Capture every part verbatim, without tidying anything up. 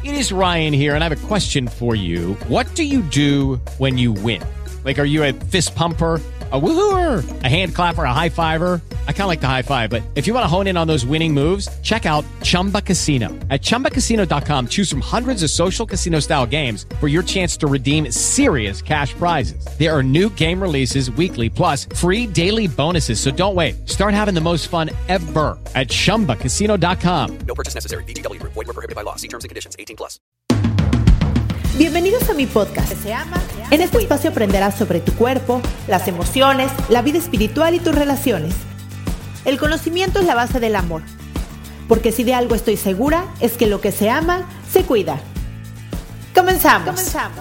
It is Ryan here, and I have a question for you. What do you do when you win? Like, are you a fist pumper, a woohooer, a hand clapper, a high fiver? I kind of like the high five, but if you want to hone in on those winning moves, check out Chumba Casino. At chumba casino dot com, choose from hundreds of social casino style games for your chance to redeem serious cash prizes. There are new game releases weekly, plus free daily bonuses. So don't wait. Start having the most fun ever at chumba casino dot com. No purchase necessary. V G W Group. Void where prohibited by law. See terms and conditions. eighteen plus. Bienvenidos a mi podcast. Se ama, se ama. En este espacio aprenderás sobre tu cuerpo, las emociones, la vida espiritual y tus relaciones. El conocimiento es la base del amor, porque si de algo estoy segura es que lo que se ama, se cuida. Comenzamos. Comenzamos.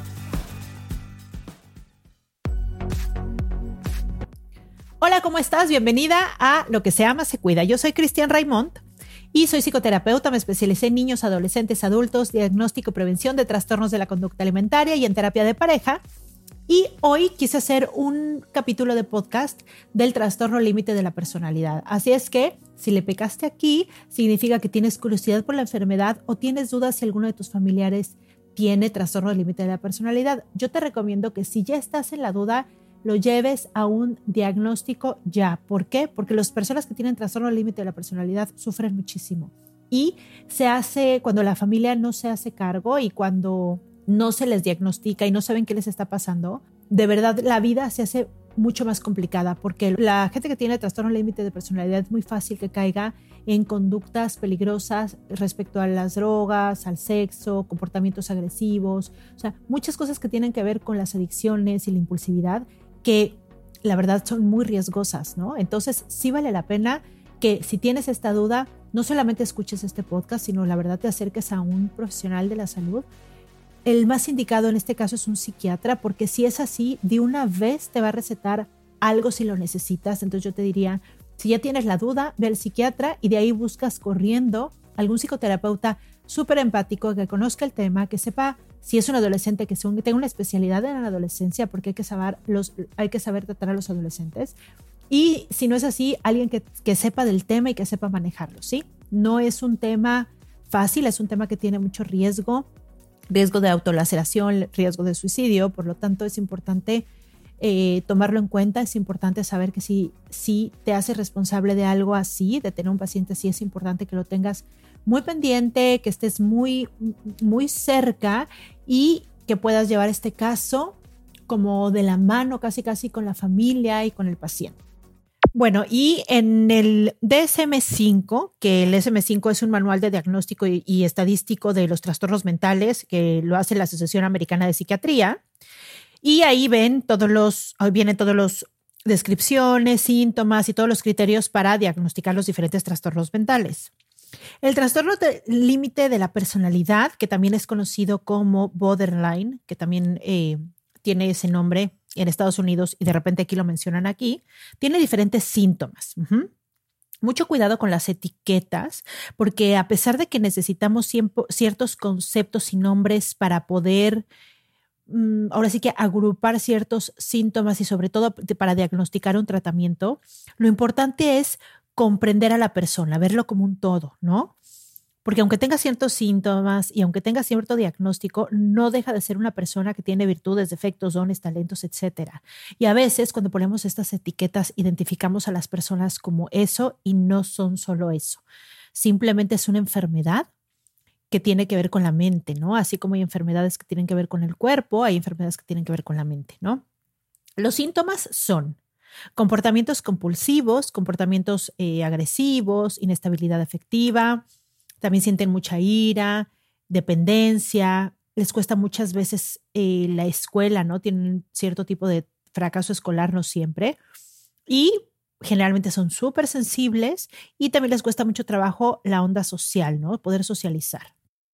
Hola, ¿cómo estás? Bienvenida a Lo que se ama, se cuida. Yo soy Cristian Raimond y soy psicoterapeuta. Me especialicé en niños, adolescentes, adultos, diagnóstico y prevención de trastornos de la conducta alimentaria y en terapia de pareja. Y hoy quise hacer un capítulo de podcast del trastorno límite de la personalidad. Así es que, si le pegaste aquí, significa que tienes curiosidad por la enfermedad o tienes dudas si alguno de tus familiares tiene trastorno límite de la personalidad. Yo te recomiendo que si ya estás en la duda, lo lleves a un diagnóstico ya. ¿Por qué? Porque las personas que tienen trastorno límite de la personalidad sufren muchísimo. Y se hace cuando la familia no se hace cargo y cuando no se les diagnostica y no saben qué les está pasando, de verdad la vida se hace mucho más complicada, porque la gente que tiene trastorno límite de personalidad es muy fácil que caiga en conductas peligrosas respecto a las drogas, al sexo, comportamientos agresivos, o sea, muchas cosas que tienen que ver con las adicciones y la impulsividad que la verdad son muy riesgosas, ¿no? Entonces sí vale la pena que si tienes esta duda, no solamente escuches este podcast, sino la verdad te acerques a un profesional de la salud. El más indicado en este caso es un psiquiatra, porque si es así, de una vez te va a recetar algo si lo necesitas. Entonces yo te diría, si ya tienes la duda, ve al psiquiatra y de ahí buscas corriendo algún psicoterapeuta súper empático que conozca el tema, que sepa si es un adolescente, que tenga una especialidad en la adolescencia, porque hay que saber, los, hay que saber tratar a los adolescentes. Y si no es así, alguien que, que sepa del tema y que sepa manejarlo, ¿sí? No es un tema fácil, es un tema que tiene mucho riesgo, riesgo de autolaceración, riesgo de suicidio, por lo tanto es importante eh, tomarlo en cuenta, es importante saber que si, si te haces responsable de algo así, de tener un paciente así, es importante que lo tengas muy pendiente, que estés muy, muy cerca y que puedas llevar este caso como de la mano casi casi con la familia y con el paciente. Bueno, y en el D S M cinco, que el D S M cinco es un manual de diagnóstico y, y estadístico de los trastornos mentales, que lo hace la Asociación Americana de Psiquiatría, y ahí ven todos los, ahí vienen todos los descripciones, síntomas y todos los criterios para diagnosticar los diferentes trastornos mentales. El trastorno de límite de la personalidad, que también es conocido como borderline, que también eh, tiene ese nombre en Estados Unidos y de repente aquí lo mencionan aquí, tiene diferentes síntomas. Uh-huh. Mucho cuidado con las etiquetas, porque a pesar de que necesitamos siempre, ciertos conceptos y nombres para poder, um, ahora sí que agrupar ciertos síntomas y sobre todo para diagnosticar un tratamiento, lo importante es comprender a la persona, verlo como un todo, ¿no? Porque aunque tenga ciertos síntomas y aunque tenga cierto diagnóstico, no deja de ser una persona que tiene virtudes, defectos, dones, talentos, etcétera. Y a veces cuando ponemos estas etiquetas identificamos a las personas como eso y no son solo eso. Simplemente es una enfermedad que tiene que ver con la mente, ¿no? Así como hay enfermedades que tienen que ver con el cuerpo, hay enfermedades que tienen que ver con la mente, ¿no? Los síntomas son comportamientos compulsivos, comportamientos eh, agresivos, inestabilidad afectiva. También sienten mucha ira, dependencia, les cuesta muchas veces eh, la escuela, ¿no? Tienen cierto tipo de fracaso escolar, no siempre. Y generalmente son súper sensibles y también les cuesta mucho trabajo la onda social, ¿no? Poder socializar.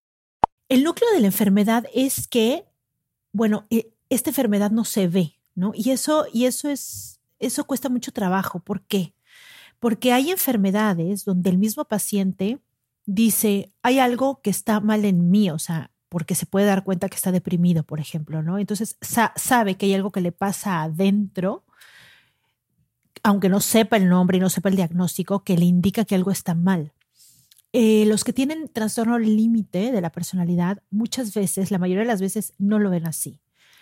El núcleo de la enfermedad es que, bueno, esta enfermedad no se ve, ¿no? Y eso, y eso, es, eso cuesta mucho trabajo. ¿Por qué? Porque hay enfermedades donde el mismo paciente dice, hay algo que está mal en mí, o sea, porque se puede dar cuenta que está deprimido, por ejemplo, ¿no? Entonces sa- sabe que hay algo que le pasa adentro, aunque no sepa el nombre y no sepa el diagnóstico, que le indica que algo está mal. eh, los que tienen trastorno límite de la personalidad, muchas veces, la mayoría de las veces, no lo ven así.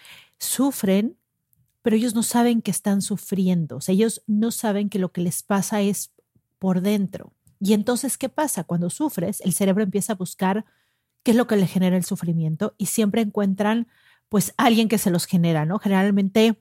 Sufren, pero ellos no saben que están sufriendo. O sea, ellos no saben que lo que les pasa es por dentro. Y entonces, ¿qué pasa? Cuando sufres, el cerebro empieza a buscar qué es lo que le genera el sufrimiento y siempre encuentran, pues, alguien que se los genera, ¿no? Generalmente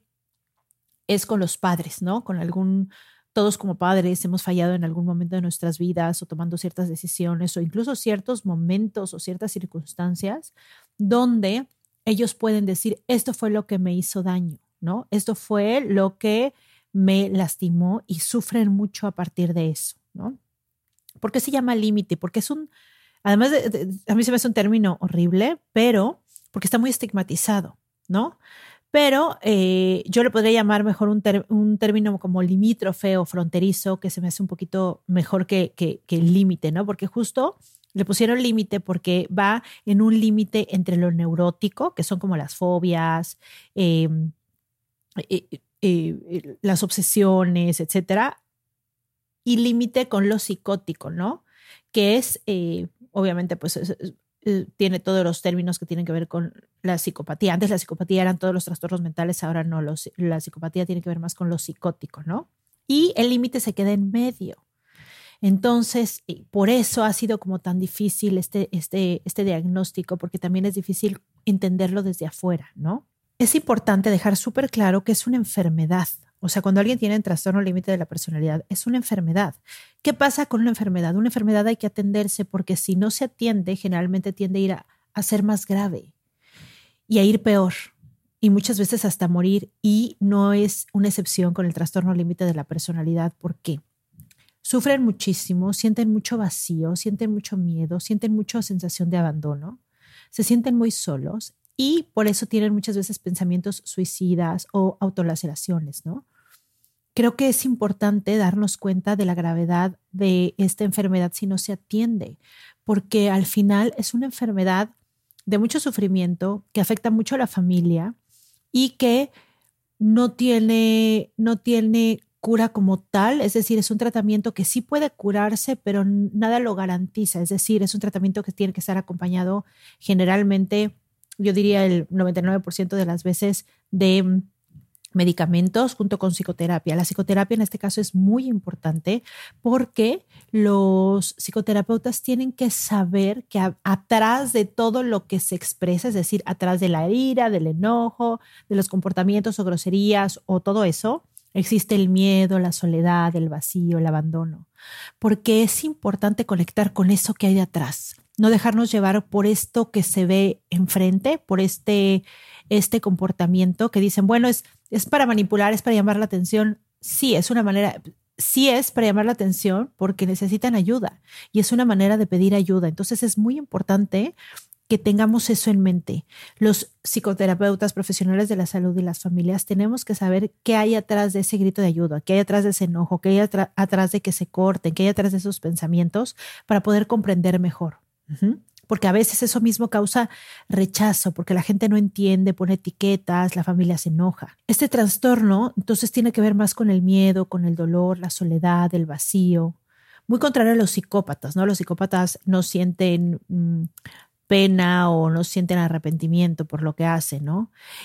es con los padres, ¿no? Con algún... Todos como padres hemos fallado en algún momento de nuestras vidas o tomando ciertas decisiones o incluso ciertos momentos o ciertas circunstancias donde ellos pueden decir, esto fue lo que me hizo daño, ¿no? Esto fue lo que me lastimó y sufren mucho a partir de eso, ¿no? ¿Por qué se llama límite? Porque es un, además de, de, a mí se me hace un término horrible, pero porque está muy estigmatizado, ¿no? Pero eh, yo le podría llamar mejor un, ter, un término como limítrofe o fronterizo, que se me hace un poquito mejor que, que, que el límite, ¿no? Porque justo le pusieron límite porque va en un límite entre lo neurótico, que son como las fobias, eh, eh, eh, las obsesiones, etcétera, y límite con lo psicótico, ¿no? Que es, eh, obviamente, pues... Es, es, tiene todos los términos que tienen que ver con la psicopatía. Antes la psicopatía eran todos los trastornos mentales, ahora no. Los, la psicopatía tiene que ver más con lo psicótico, ¿no? Y el límite se queda en medio. Entonces, por eso ha sido como tan difícil este, este, este diagnóstico, porque también es difícil entenderlo desde afuera, ¿no? Es importante dejar súper claro que es una enfermedad. O sea, cuando alguien tiene un trastorno límite de la personalidad, es una enfermedad. ¿Qué pasa con una enfermedad? Una enfermedad hay que atenderse porque si no se atiende, generalmente tiende a ir a, a ser más grave y a ir peor y muchas veces hasta morir. Y no es una excepción con el trastorno límite de la personalidad. ¿Por qué? Sufren muchísimo, sienten mucho vacío, sienten mucho miedo, sienten mucha sensación de abandono, se sienten muy solos y por eso tienen muchas veces pensamientos suicidas o autolaceraciones, ¿no? Creo que es importante darnos cuenta de la gravedad de esta enfermedad si no se atiende, porque al final es una enfermedad de mucho sufrimiento que afecta mucho a la familia y que no tiene, no tiene cura como tal, es decir, es un tratamiento que sí puede curarse, pero nada lo garantiza, es decir, es un tratamiento que tiene que estar acompañado generalmente, yo diría el noventa y nueve por ciento de las veces de medicamentos junto con psicoterapia. La psicoterapia en este caso es muy importante porque los psicoterapeutas tienen que saber que a, atrás de todo lo que se expresa, es decir, atrás de la ira, del enojo, de los comportamientos o groserías o todo eso, existe el miedo, la soledad, el vacío, el abandono. Porque es importante conectar con eso que hay de atrás. No dejarnos llevar por esto que se ve enfrente, por este, este comportamiento que dicen, bueno, es, es para manipular, es para llamar la atención. Sí, es una manera, sí es para llamar la atención porque necesitan ayuda y es una manera de pedir ayuda. Entonces es muy importante que tengamos eso en mente. Los psicoterapeutas profesionales de la salud y las familias tenemos que saber qué hay atrás de ese grito de ayuda, qué hay atrás de ese enojo, qué hay atra- atrás de que se corten, qué hay atrás de esos pensamientos para poder comprender mejor. Uh-huh. Porque a veces eso mismo causa rechazo, porque la gente no entiende, pone etiquetas, la familia se enoja. Este trastorno entonces tiene que ver más con el miedo, con el dolor, la soledad, el vacío. Muy contrario a los psicópatas, ¿no? Los psicópatas no sienten mmm, pena o no sienten arrepentimiento por lo que hacen, ¿no?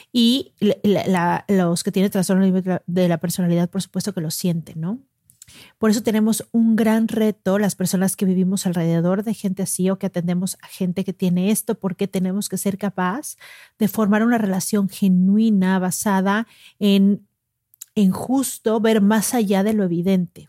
Y la, la, los que tienen trastorno de la personalidad, por supuesto que lo sienten, ¿no? Por eso tenemos un gran reto, las personas que vivimos alrededor de gente así o que atendemos a gente que tiene esto, porque tenemos que ser capaz de formar una relación genuina basada en, en justo ver más allá de lo evidente.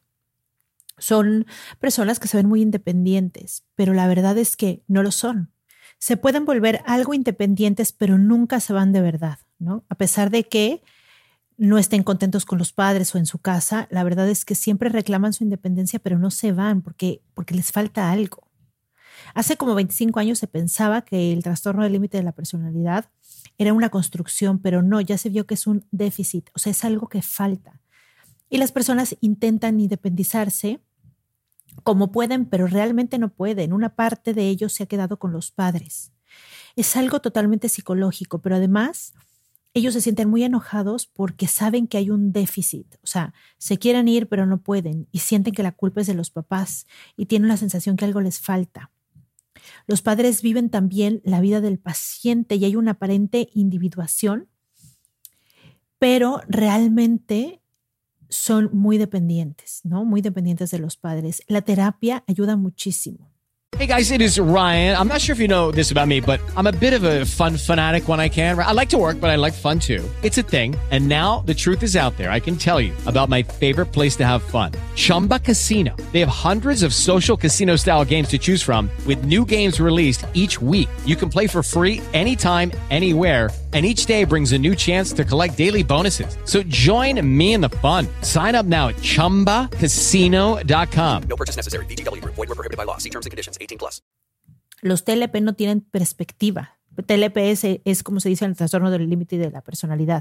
Son personas que se ven muy independientes, pero la verdad es que no lo son. Se pueden volver algo independientes, pero nunca se van de verdad, ¿no? A pesar de que no estén contentos con los padres o en su casa, la verdad es que siempre reclaman su independencia, pero no se van porque, porque les falta algo. Hace como veinticinco años se pensaba que el trastorno del límite de la personalidad era una construcción, pero no, ya se vio que es un déficit, o sea, es algo que falta. Y las personas intentan independizarse como pueden, pero realmente no pueden. Una parte de ellos se ha quedado con los padres. Es algo totalmente psicológico, pero además ellos se sienten muy enojados porque saben que hay un déficit. O sea, se quieren ir pero no pueden y sienten que la culpa es de los papás y tienen la sensación que algo les falta. Los padres viven también la vida del paciente y hay una aparente individuación, pero realmente son muy dependientes, ¿no? Muy dependientes de los padres. La terapia ayuda muchísimo. Hey guys, it is Ryan. I'm not sure if you know this about me, but I'm a bit of a fun fanatic when I can. I like to work, but I like fun too. It's a thing. And now the truth is out there. I can tell you about my favorite place to have fun. Chumba Casino. They have hundreds of social casino style games to choose from with new games released each week. You can play for free anytime, anywhere. And each day brings a new chance to collect daily bonuses. So join me in the fun. Sign up now at chumba casino dot com. No purchase necessary. V G W. Void where prohibited by law. See terms and conditions. eighteen plus. Los T L P no tienen perspectiva. T L P es, es como se dice en el trastorno del límite de la personalidad.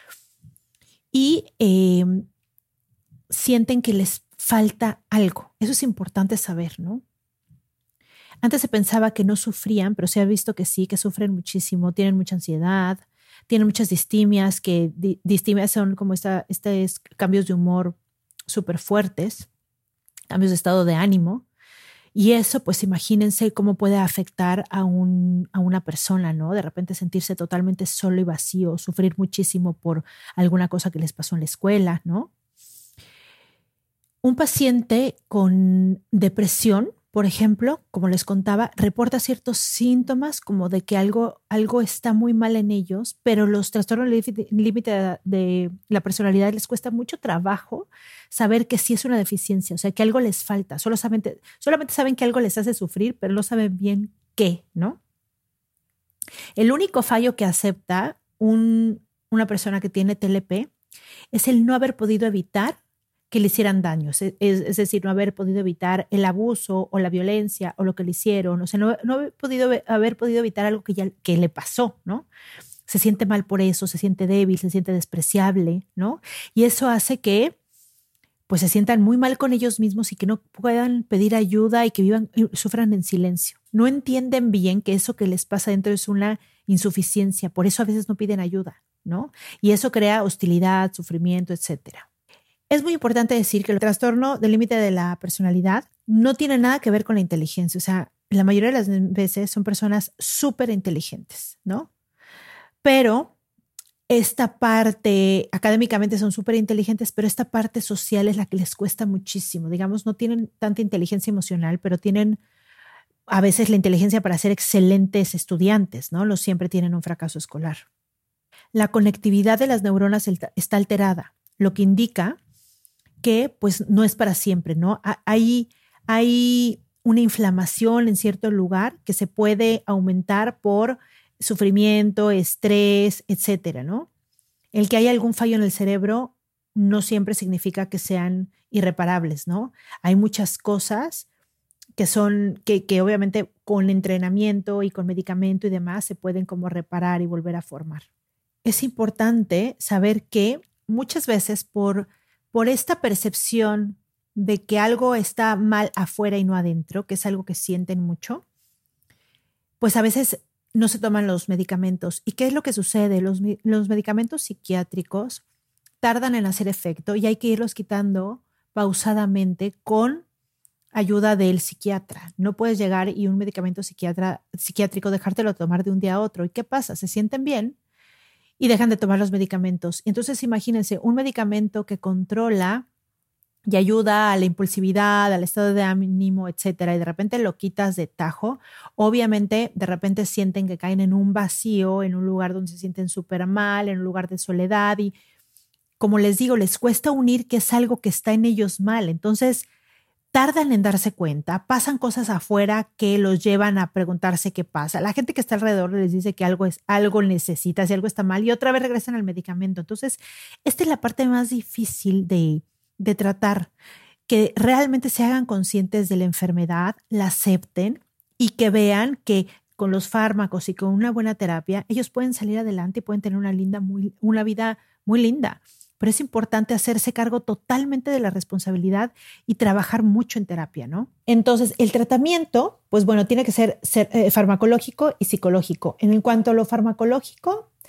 Y eh, sienten que les falta algo. Eso es importante saber, ¿no? Antes se pensaba que no sufrían, pero se ha visto que sí, que sufren muchísimo, tienen mucha ansiedad, tienen muchas distimias, que di, distimias son como esta, estos cambios de humor súper fuertes, cambios de estado de ánimo. Y eso, pues imagínense cómo puede afectar a, un, a una persona, ¿no? De repente sentirse totalmente solo y vacío, sufrir muchísimo por alguna cosa que les pasó en la escuela, ¿no? Un paciente con depresión, por ejemplo, como les contaba, reporta ciertos síntomas como de que algo, algo está muy mal en ellos, pero los trastornos límite de, de la personalidad les cuesta mucho trabajo saber que sí es una deficiencia, o sea, que algo les falta. Solo saben, solamente saben que algo les hace sufrir, pero no saben bien qué, ¿no? El único fallo que acepta un, una persona que tiene T L P es el no haber podido evitar que le hicieran daños, es, es decir, no haber podido evitar el abuso o la violencia o lo que le hicieron, o sea, no, no haber, podido, haber podido evitar algo que ya que le pasó, ¿no? Se siente mal por eso, se siente débil, se siente despreciable, ¿no? Y eso hace que pues se sientan muy mal con ellos mismos y que no puedan pedir ayuda y que vivan, sufran en silencio. No entienden bien que eso que les pasa dentro es una insuficiencia, por eso a veces no piden ayuda, ¿no? Y eso crea hostilidad, sufrimiento, etcétera. Es muy importante decir que el trastorno del límite de la personalidad no tiene nada que ver con la inteligencia. O sea, la mayoría de las veces son personas súper inteligentes, ¿no? Pero esta parte, académicamente son súper inteligentes, pero esta parte social es la que les cuesta muchísimo. Digamos, no tienen tanta inteligencia emocional, pero tienen a veces la inteligencia para ser excelentes estudiantes, ¿no? No siempre tienen un fracaso escolar. La conectividad de las neuronas está alterada, lo que indica que pues no es para siempre, ¿no? Hay, hay una inflamación en cierto lugar que se puede aumentar por sufrimiento, estrés, etcétera, ¿no? El que haya algún fallo en el cerebro no siempre significa que sean irreparables, ¿no? Hay muchas cosas que son, que, que obviamente con entrenamiento y con medicamento y demás se pueden como reparar y volver a formar. Es importante saber que muchas veces por Por esta percepción de que algo está mal afuera y no adentro, que es algo que sienten mucho, pues a veces no se toman los medicamentos. ¿Y qué es lo que sucede? Los, los medicamentos psiquiátricos tardan en hacer efecto y hay que irlos quitando pausadamente con ayuda del psiquiatra. No puedes llegar y un medicamento psiquiatra, psiquiátrico dejártelo tomar de un día a otro. ¿Y qué pasa? Se sienten bien y dejan de tomar los medicamentos. Entonces imagínense un medicamento que controla y ayuda a la impulsividad, al estado de ánimo, etcétera, y de repente lo quitas de tajo, obviamente de repente sienten que caen en un vacío, en un lugar donde se sienten súper mal, en un lugar de soledad y como les digo, les cuesta unir que es algo que está en ellos mal. Entonces tardan en darse cuenta, pasan cosas afuera que los llevan a preguntarse qué pasa. La gente que está alrededor les dice que algo es, algo necesita, si algo está mal, y otra vez regresan al medicamento. Entonces, esta es la parte más difícil de, de tratar, que realmente se hagan conscientes de la enfermedad, la acepten y que vean que con los fármacos y con una buena terapia, ellos pueden salir adelante y pueden tener una, linda, muy, una vida muy linda. Pero es importante hacerse cargo totalmente de la responsabilidad y trabajar mucho en terapia, ¿no? Entonces, el tratamiento, pues bueno, tiene que ser, ser eh, farmacológico y psicológico. En cuanto a lo farmacológico,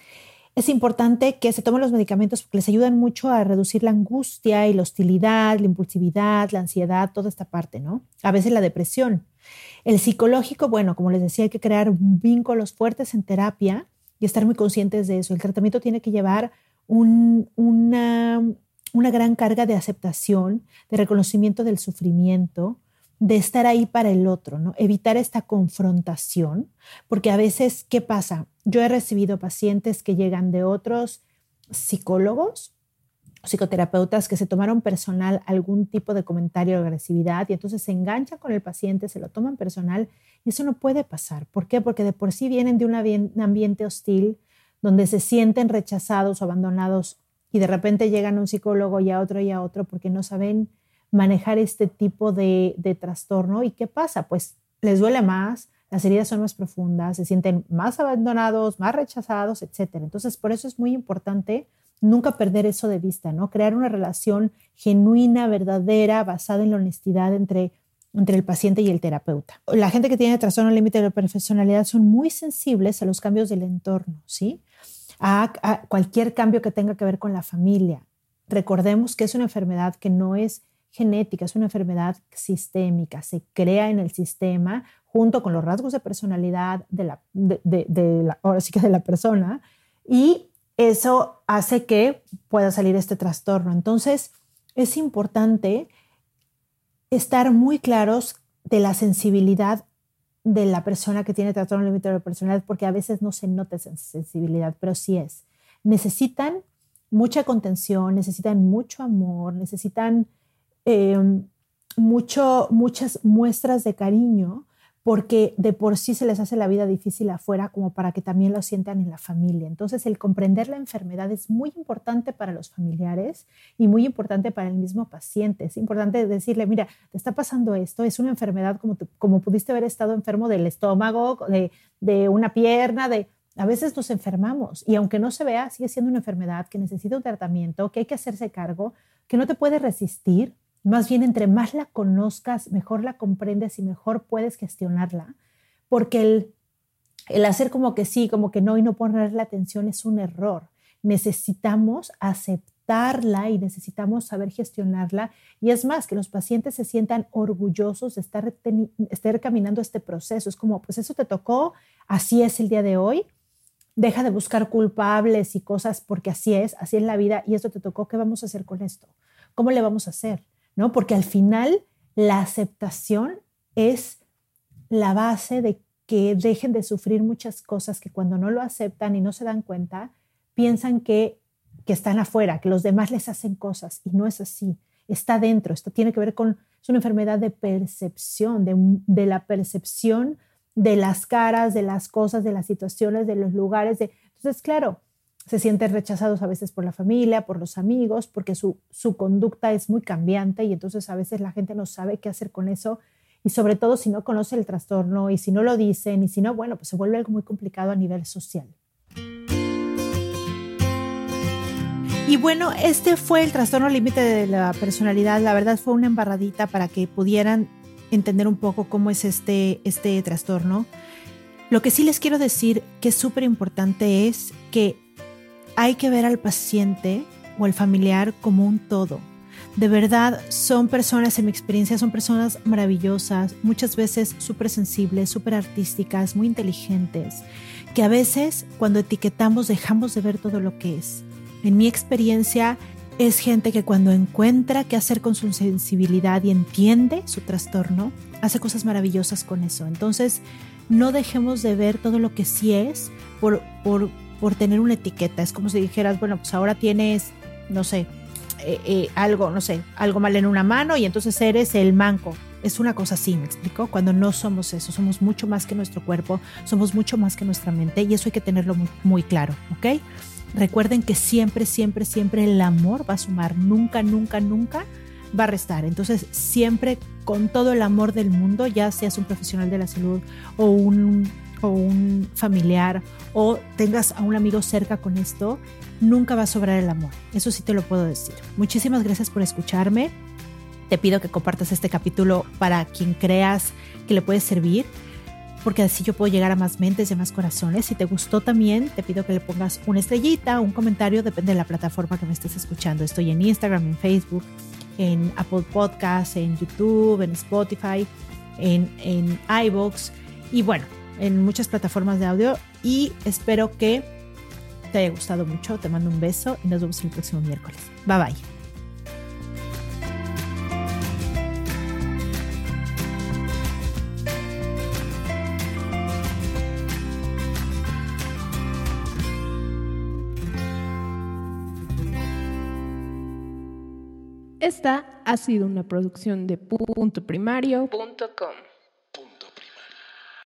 Es importante que se tomen los medicamentos porque les ayudan mucho a reducir la angustia y la hostilidad, la impulsividad, la ansiedad, toda esta parte, ¿no? A veces la depresión. El psicológico, bueno, como les decía, hay que crear vínculos fuertes en terapia y estar muy conscientes de eso. El tratamiento tiene que llevar un, una, una gran carga de aceptación, de reconocimiento del sufrimiento, de estar ahí para el otro, ¿no? Evitar esta confrontación, porque a veces, ¿qué pasa? Yo he recibido pacientes que llegan de otros psicólogos, psicoterapeutas que se tomaron personal algún tipo de comentario de agresividad y entonces se enganchan con el paciente, se lo toman personal y eso no puede pasar. ¿Por qué? Porque de por sí vienen de un ambiente hostil donde se sienten rechazados o abandonados y de repente llegan a un psicólogo y a otro y a otro porque no saben manejar este tipo de, de trastorno. ¿Y qué pasa? Pues les duele más, las heridas son más profundas, se sienten más abandonados, más rechazados, etcétera. Entonces, por eso es muy importante nunca perder eso de vista, ¿no? Crear una relación genuina, verdadera, basada en la honestidad entre, entre el paciente y el terapeuta. La gente que tiene trastorno límite de la personalidad son muy sensibles a los cambios del entorno, ¿sí? A, a cualquier cambio que tenga que ver con la familia. Recordemos que es una enfermedad que no es genética, es una enfermedad sistémica, se crea en el sistema junto con los rasgos de personalidad de la, de, de, de la, ahora sí que de la persona, y eso hace que pueda salir este trastorno. Entonces, es importante estar muy claros de la sensibilidad de la persona que tiene trastorno límite de la personalidad, porque a veces no se nota esa sensibilidad, pero sí es. Necesitan mucha contención, necesitan mucho amor, necesitan Eh, mucho, muchas muestras de cariño, porque de por sí se les hace la vida difícil afuera como para que también lo sientan en la familia. Entonces, el comprender la enfermedad es muy importante para los familiares y muy importante para el mismo paciente. Es importante decirle, mira, te está pasando esto, es una enfermedad como, tú, como pudiste haber estado enfermo del estómago, de, de una pierna, de... A veces nos enfermamos y aunque no se vea, sigue siendo una enfermedad que necesita un tratamiento, que hay que hacerse cargo, que no te puede resistir. Más bien, entre más la conozcas, mejor la comprendes y mejor puedes gestionarla, porque el, el hacer como que sí, como que no y no ponerle atención es un error. Necesitamos aceptarla y necesitamos saber gestionarla. Y es más, que los pacientes se sientan orgullosos de estar, teni- estar caminando este proceso. Es como, pues eso te tocó, así es el día de hoy. Deja de buscar culpables y cosas porque así es, así es la vida y esto te tocó. ¿Qué vamos a hacer con esto? ¿Cómo le vamos a hacer? ¿No? Porque al final la aceptación es la base de que dejen de sufrir muchas cosas que cuando no lo aceptan y no se dan cuenta, piensan que, que están afuera, que los demás les hacen cosas y no es así. Está dentro, esto tiene que ver con, es una enfermedad de percepción, de, de la percepción de las caras, de las cosas, de las situaciones, de los lugares. De, entonces, claro, se sienten rechazados a veces por la familia, por los amigos, porque su, su conducta es muy cambiante y entonces a veces la gente no sabe qué hacer con eso y sobre todo si no conoce el trastorno y si no lo dicen y si no, bueno, pues se vuelve algo muy complicado a nivel social. Y bueno, este fue el trastorno límite de la personalidad. La verdad fue una embarradita para que pudieran entender un poco cómo es este, este trastorno. Lo que sí les quiero decir que es súper importante es que hay que ver al paciente o al familiar como un todo. De verdad, son personas, en mi experiencia, son personas maravillosas, muchas veces súper sensibles, súper artísticas, muy inteligentes, que a veces cuando etiquetamos dejamos de ver todo lo que es. En mi experiencia, es gente que cuando encuentra qué hacer con su sensibilidad y entiende su trastorno, hace cosas maravillosas con eso. Entonces, no dejemos de ver todo lo que sí es por... por por tener una etiqueta. Es como si dijeras, bueno, pues ahora tienes, no sé, eh, eh, algo, no sé, algo mal en una mano y entonces eres el manco. Es una cosa así, ¿me explico? Cuando no somos eso, somos mucho más que nuestro cuerpo, somos mucho más que nuestra mente y eso hay que tenerlo muy, muy claro, ¿ok? Recuerden que siempre, siempre, siempre el amor va a sumar, nunca, nunca, nunca va a restar. Entonces, siempre con todo el amor del mundo, ya seas un profesional de la salud o un o un familiar o tengas a un amigo cerca con esto, nunca va a sobrar el amor. Eso sí te lo puedo decir. Muchísimas gracias por escucharme. Te pido que compartas este capítulo para quien creas que le puede servir. porque así yo puedo llegar a más mentes y a más corazones. Si te gustó también, te pido que le pongas una estrellita, un comentario, depende de la plataforma que me estés escuchando. Estoy en Instagram, en Facebook, en Apple Podcasts, en YouTube, en Spotify, en, en iVoox y bueno, en muchas plataformas de audio, y espero que te haya gustado mucho. Te mando un beso y nos vemos el próximo miércoles. Bye bye. Esta ha sido una producción de punto primario punto com.